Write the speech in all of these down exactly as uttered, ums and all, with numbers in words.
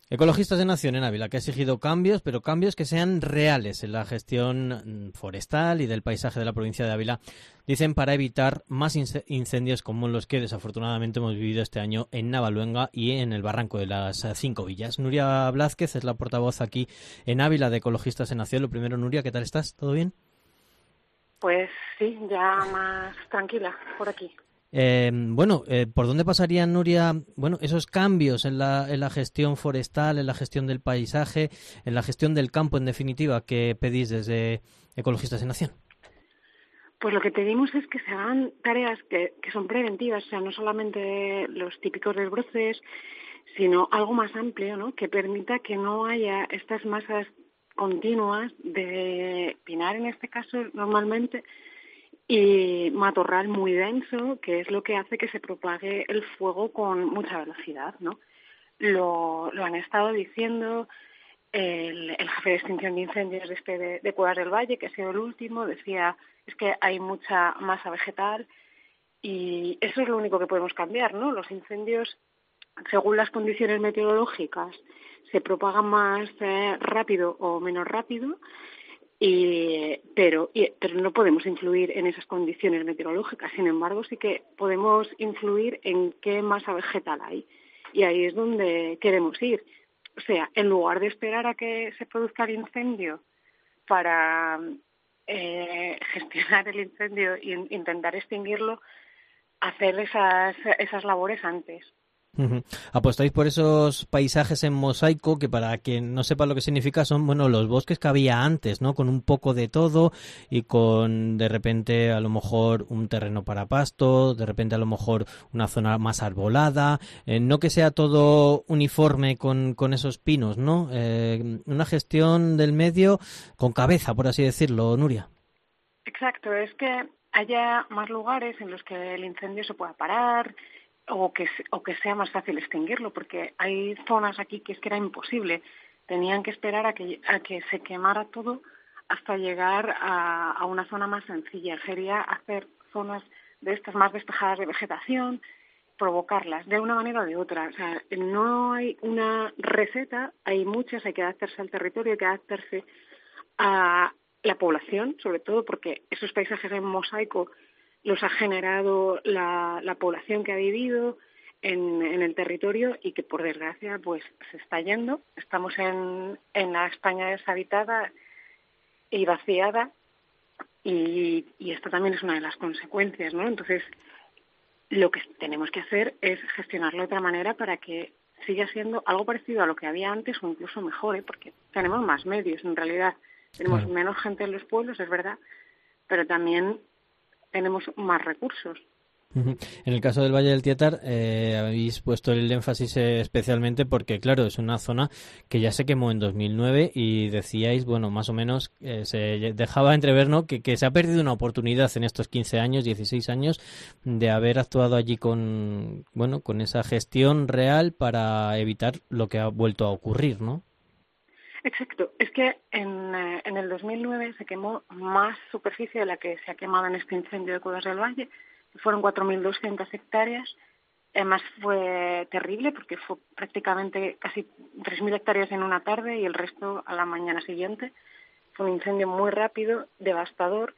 Ecologistas en Acción en Ávila, que ha exigido cambios, pero cambios que sean reales en la gestión forestal y del paisaje de la provincia de Ávila, dicen, para evitar más incendios como los que desafortunadamente hemos vivido este año en Navaluenga y en el Barranco de las Cinco Villas. Nuria Blázquez es la portavoz aquí en Ávila de Ecologistas en Acción. Lo primero, Nuria, ¿qué tal estás? ¿Todo bien? Pues sí, ya más tranquila por aquí. Eh, bueno, eh, ¿por dónde pasarían, Nuria, bueno, esos cambios en la, en la gestión forestal, en la gestión del paisaje, en la gestión del campo, en definitiva, que pedís desde Ecologistas en Acción? Pues lo que pedimos es que se hagan tareas que, que son preventivas, o sea, no solamente los típicos desbroces, sino algo más amplio, ¿no? Que permita que no haya estas masas continuas de pinar, en este caso, normalmente, y matorral muy denso, que es lo que hace que se propague el fuego con mucha velocidad, ¿no? Lo, lo han estado diciendo el, el jefe de extinción de incendios de, este de, de Cuevas del Valle, que ha sido el último, decía, es que hay mucha masa vegetal y eso es lo único que podemos cambiar, ¿no? Los incendios, según las condiciones meteorológicas, se propagan más eh, rápido o menos rápido, y, pero, y, pero no podemos influir en esas condiciones meteorológicas. Sin embargo, sí que podemos influir en qué masa vegetal hay. Y ahí es donde queremos ir. O sea, en lugar de esperar a que se produzca el incendio para eh, gestionar el incendio e intentar extinguirlo, hacer esas, esas labores antes. Uh-huh. Apostáis por esos paisajes en mosaico que, para quien no sepa lo que significa, son, bueno, los bosques que había antes, ¿no? Con un poco de todo y con, de repente, a lo mejor un terreno para pasto, de repente a lo mejor una zona más arbolada, eh, no que sea todo uniforme con, con esos pinos, ¿no? Eh, una gestión del medio con cabeza, por así decirlo, Nuria. Exacto, es que haya más lugares en los que el incendio se pueda parar, o que o que sea más fácil extinguirlo, porque hay zonas aquí que es que era imposible, tenían que esperar a que a que se quemara todo hasta llegar a, a una zona más sencilla. Sería hacer zonas de estas más despejadas de vegetación, provocarlas de una manera o de otra. O sea, no hay una receta, hay muchas, hay que adaptarse al territorio, hay que adaptarse a la población, sobre todo porque esos paisajes en mosaico los ha generado la, la población que ha vivido en, en el territorio y que, por desgracia, pues se está yendo. Estamos en, en la España deshabitada y vaciada y, y esto también es una de las consecuencias, ¿no? Entonces, lo que tenemos que hacer es gestionarlo de otra manera para que siga siendo algo parecido a lo que había antes o incluso mejor, ¿eh? Porque tenemos más medios, en realidad. Tenemos Claro. menos gente en los pueblos, es verdad, pero también tenemos más recursos. Ujú. En el caso del Valle del Tietar, eh, habéis puesto el énfasis eh, especialmente porque, claro, es una zona que ya se quemó en dos mil nueve y decíais, bueno, más o menos eh, se dejaba entrever, ¿no?, que, que se ha perdido una oportunidad en estos quince años, dieciséis años, de haber actuado allí con, bueno, con esa gestión real para evitar lo que ha vuelto a ocurrir, ¿no? Exacto. Es que en, eh, en el dos mil nueve se quemó más superficie de la que se ha quemado en este incendio de Cuevas del Valle. Fueron cuatro mil doscientas hectáreas. Además fue terrible porque fue prácticamente casi tres mil hectáreas en una tarde y el resto a la mañana siguiente. Fue un incendio muy rápido, devastador,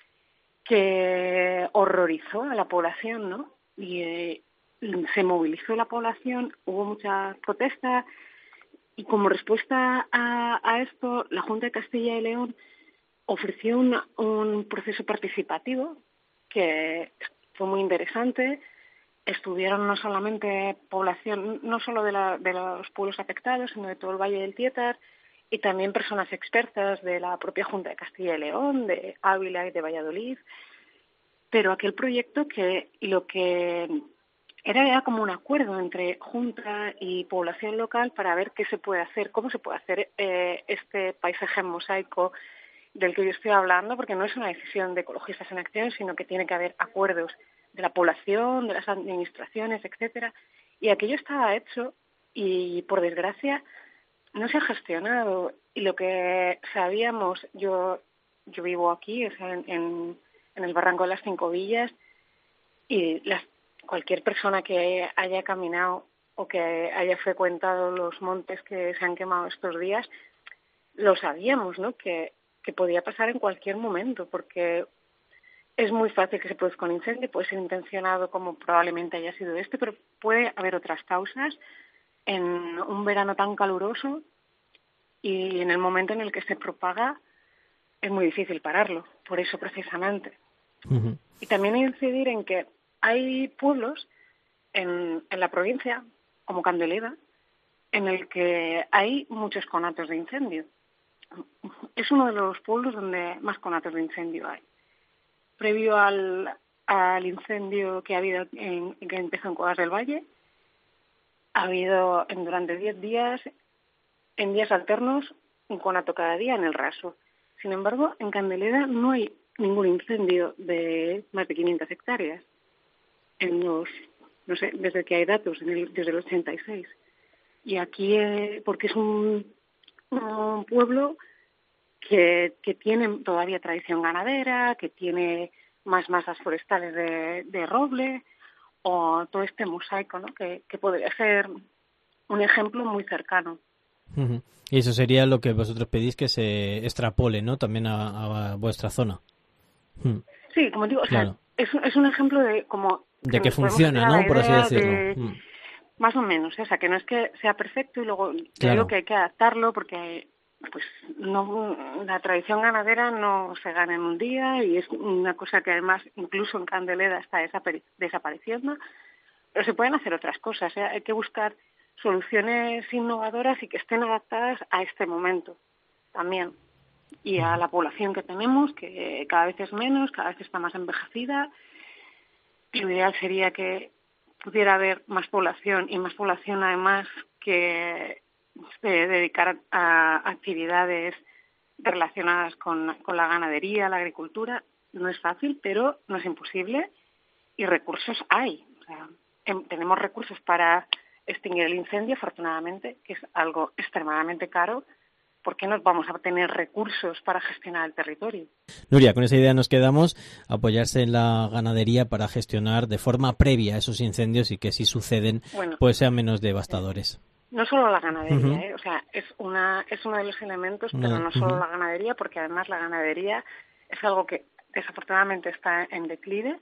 que horrorizó a la población, ¿no? Y eh, se movilizó la población, hubo mucha protesta y como respuesta a, a esto, la Junta de Castilla y León ofreció una, un proceso participativo que fue muy interesante. Estuvieron no solamente población, no solo de, la, de los pueblos afectados, sino de todo el Valle del Tietar, y también personas expertas de la propia Junta de Castilla y León, de Ávila y de Valladolid. Pero aquel proyecto que lo que era, era como un acuerdo entre Junta y población local para ver qué se puede hacer, cómo se puede hacer eh, este paisaje en mosaico del que yo estoy hablando, porque no es una decisión de Ecologistas en Acción, sino que tiene que haber acuerdos de la población, de las administraciones, etcétera. Y aquello estaba hecho y, por desgracia, no se ha gestionado. Y lo que sabíamos, yo yo vivo aquí, o sea, en, en, en el Barranco de las Cinco Villas, y las, cualquier persona que haya caminado o que haya frecuentado los montes que se han quemado estos días, lo sabíamos, ¿no? Que, que podía pasar en cualquier momento, porque es muy fácil que se produzca un incendio, puede ser intencionado como probablemente haya sido este, pero puede haber otras causas en un verano tan caluroso y en el momento en el que se propaga es muy difícil pararlo, por eso precisamente. Uh-huh. Y también incidir en que hay pueblos en, en la provincia, como Candeleda, en el que hay muchos conatos de incendio. Es uno de los pueblos donde más conatos de incendio hay. Previo al, al incendio que ha habido en, que empezó en Cuevas del Valle, ha habido en, durante diez días, en días alternos, un conato cada día en el Raso. Sin embargo, en Candeleda no hay ningún incendio de más de quinientas hectáreas. En los, no sé, desde que hay datos, en el, desde el ochenta y seis. Y aquí, eh, porque es un, un pueblo que, que tiene todavía tradición ganadera, que tiene más masas forestales de, de roble, o todo este mosaico, ¿no? Que, que podría ser un ejemplo muy cercano. Uh-huh. Y eso sería lo que vosotros pedís que se extrapole, ¿no? También a, a vuestra zona. Uh-huh. Sí, como digo, claro. O sea, es, es un ejemplo de como... De que, que funciona, ¿no? Por así decirlo. De, uh-huh. Más o menos, ¿eh? O sea, que no es que sea perfecto y luego claro. Creo que hay que adaptarlo porque pues no la tradición ganadera no se gana en un día y es una cosa que además incluso en Candeleda está desapare- desapareciendo, pero se pueden hacer otras cosas, ¿eh? Hay que buscar soluciones innovadoras y que estén adaptadas a este momento también y a la población que tenemos, que cada vez es menos, cada vez está más envejecida. Lo ideal sería que pudiera haber más población y más población además que se dedicar a actividades relacionadas con, con la ganadería, la agricultura. No es fácil, pero no es imposible y recursos hay. O sea, em, tenemos recursos para extinguir el incendio, afortunadamente, que es algo extremadamente caro. ¿Por qué no vamos a tener recursos para gestionar el territorio? Nuria, con esa idea nos quedamos, apoyarse en la ganadería para gestionar de forma previa esos incendios y que si suceden, bueno, pues sean menos devastadores. No solo la ganadería, uh-huh. ¿eh? O sea, es una es uno de los elementos, pero no solo uh-huh. la ganadería, porque además la ganadería es algo que desafortunadamente está en declive.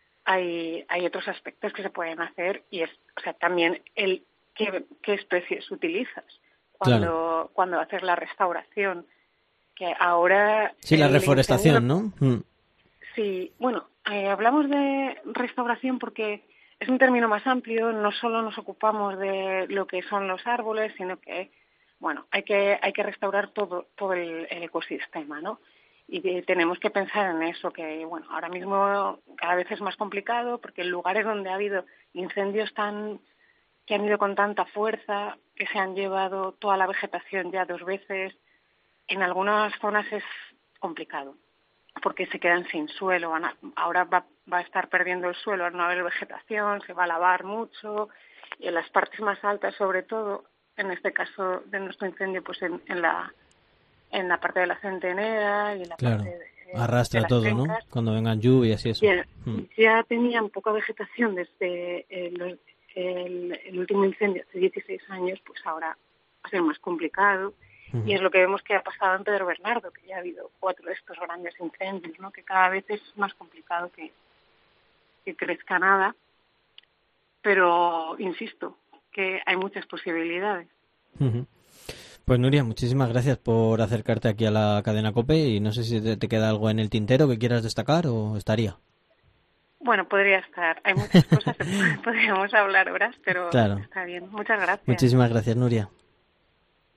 Hay hay otros aspectos que se pueden hacer y es, o sea, también el qué, qué especies utilizas. Cuando, claro. cuando haces la restauración, que ahora... Sí, la reforestación, incendio, ¿no? Mm. Sí, bueno, eh, hablamos de restauración porque es un término más amplio, no solo nos ocupamos de lo que son los árboles, sino que, bueno, hay que hay que restaurar todo todo el, el ecosistema, ¿no? Y eh, tenemos que pensar en eso, que, bueno, ahora mismo cada vez es más complicado porque en lugares donde ha habido incendios tan... que han ido con tanta fuerza, que se han llevado toda la vegetación ya dos veces. En algunas zonas es complicado, porque se quedan sin suelo. Van a, ahora va, va a estar perdiendo el suelo al no haber vegetación, se va a lavar mucho, y en las partes más altas, sobre todo, en este caso de nuestro incendio, pues en, en la en la parte de la centenera y en la claro. parte de, eh, arrastra de todo, pencas, ¿no? Cuando vengan lluvias y eso. Ya, hmm. ya tenían poca vegetación desde eh, los El, el último incendio hace dieciséis años, pues ahora va a ser más complicado. Uh-huh. Y es lo que vemos que ha pasado en Pedro Bernardo, que ya ha habido cuatro de estos grandes incendios, ¿no? Que cada vez es más complicado que, que crezca nada. Pero, insisto, que hay muchas posibilidades. Uh-huh. Pues Nuria, muchísimas gracias por acercarte aquí a la cadena COPE y no sé si te, te queda algo en el tintero que quieras destacar o estaría. Bueno, podría estar. Hay muchas cosas que podríamos hablar horas, pero claro. Está bien. Muchas gracias. Muchísimas gracias, Nuria.